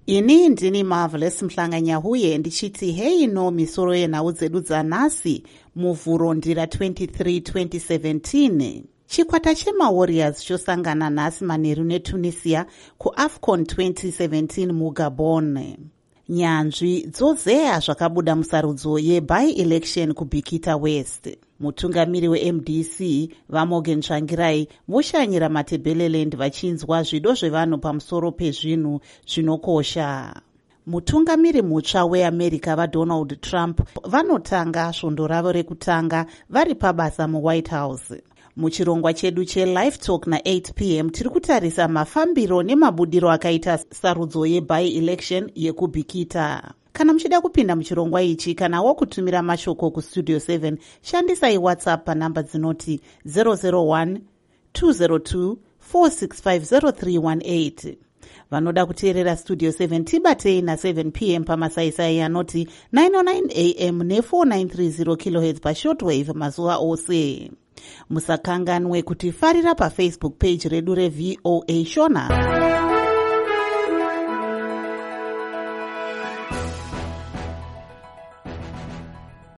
Ini ndini Marvelous Mhlanganyahuye ndichiti heino misoro yenhau dzedu dzanhasi muvhuro ndira 23 2017. Chikwata chemawarriors chosangana nhasi manheru neTunisia kuAFCON 2017 muGabon. Nyanzvi dzozeya zvakabuda musarudzo yeby-election kuBikita West. Mutungamiri weMDC vaMorgan Tsvangirai voshanyira Matabeleland vachinzwa zvido zvevanhu pamusoro pezvinhu zvinokosha. Mutungamiri mutsva weAmerica vaDonald Trump vanotanga svondo ravo rekutanga vari pabasa muWhite House. Muchirongwa chedu cheLive Talk na8 p.m. tiri kutarisa mafambiro nemabudiro akaita sarudzo yeby-election yekuBikita. Kana muchida kupinda muchirongwa ichi kana wakutumira mashoko kustudio 7 shandisai WhatsApp panhamba dzinoti 001 202 4650318. Vanoda kuteerera studio 7 tibatei na7 p.m. pamasaisai anoti 909 am ne4930 kHz pashortwave mazuva ose. Musakanganwe kuti farira paFacebook page redu reVOA Shona.